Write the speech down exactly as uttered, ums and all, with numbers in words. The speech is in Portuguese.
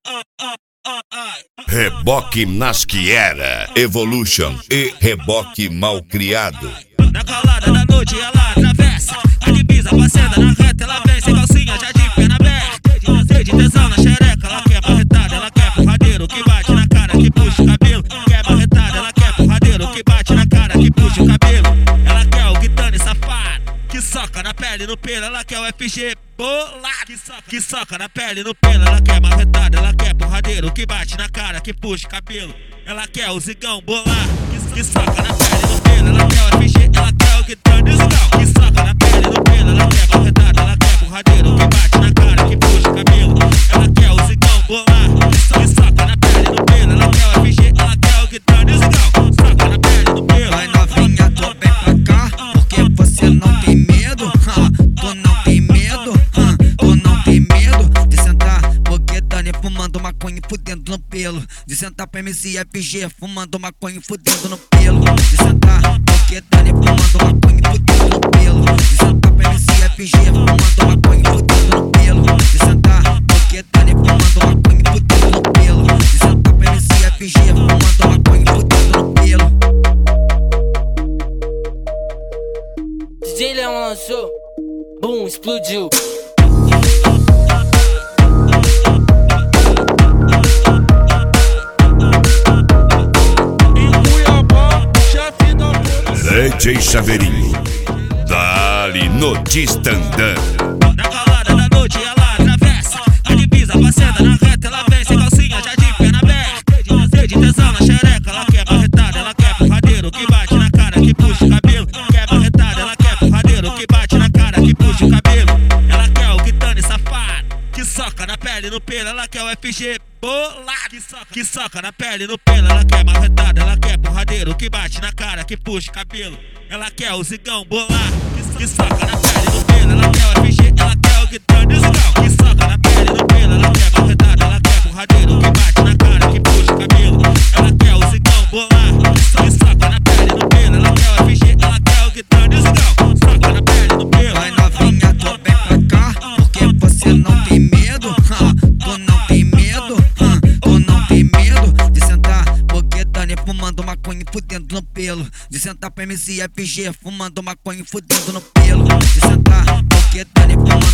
Reboque Nasciera, Evolution e Reboque Malcriado. Na calada da noite ela atravessa, a divisa passada na reta, ela vem sem calcinha, já de perna aberta. Cheia de tesão na xereca, ela quer marretada, ela quer porradeiro que bate na cara, que puxa o cabelo. Quer marretada, ela quer porradeiro que bate na cara, que puxa o cabelo. Ela quer o guitane safado, que soca na pele e no pelo. Ela quer o F G bolado, que soca, que soca na pele e no pelo. Ela quer marretada, ela quer porradeiro que bate na cara, que puxa o cabelo. Ela quer o zigão bolado, que, que soca na pele e no pelo. Ela quer o F G, ela quer o guitane zigão, que soca na pele e no pelo. Ela quer marretada, ela quer porradeiro que bate na cara, que puxa o cabelo. Ela quer o zigão bolado, que, so, que soca na pele e no pelo. Ela quer o F G, ela quer o guitane zigão, soca na pele e no pelo. Vai novinha, tô bem pra cá, porque você não tem medo, ha, tu não tem medo, ha, tu não tem medo de sentar, porque Dani fumando maconha e fudendo no pelo. De sentar pra M C F G fumando maconha e fudendo no pelo. De sentar, porque Dani fumando maconha e fudendo no pelo. De sentar pra M C F G fumando maconha e fudendo no pelo. De sentar, porque Dani fumando maconha e fudendo no pelo. De sentar pra M C F G fumando maconha e fudendo no pelo. D J Leão lançou, boom, explodiu. D J Chaveirinho, dali no Distandã. Na calada da noite ela atravessa, a divisa passada na reta, ela vem sem calcinha, já de perna aberta. Cheia de tesão na xereca, ela quer marretada, ela quer porradeiro que bate na cara, que puxa o cabelo. Quer marretada, ela quer porradeiro que bate na cara, que puxa o cabelo. Ela quer o guitane safado, que soca na pele e no pelo. Ela quer o F G bolado, que soca, que soca na pele e no pelo. Ela quer marretada, ela quer porradeiro que bate na cara, que puxa o cabelo. Ela quer o zigão bolado, que, que soca na pele e no pelo. Ela quer o F G, ela quer o guitane zigão, que soca na pele e no pelo. Ela quer marretada, ela quer porradeiro que bate na cara, que puxa o cabelo. Ela quer o zigão bolado, que soca na pele e no pelo. Ela quer o F G, ela quer o guitane zigão, soca na pele e no pelo. Vai novinha, tô bem pra cá, porque você não tem medo, ha, tu não tem medo, ha, tu não tem medo de sentar, porque Dani fumando maconha e fudendo no pelo. De sentar pra M C F G fumando maconha e fudendo no pelo. De sentar, porque Dani fumando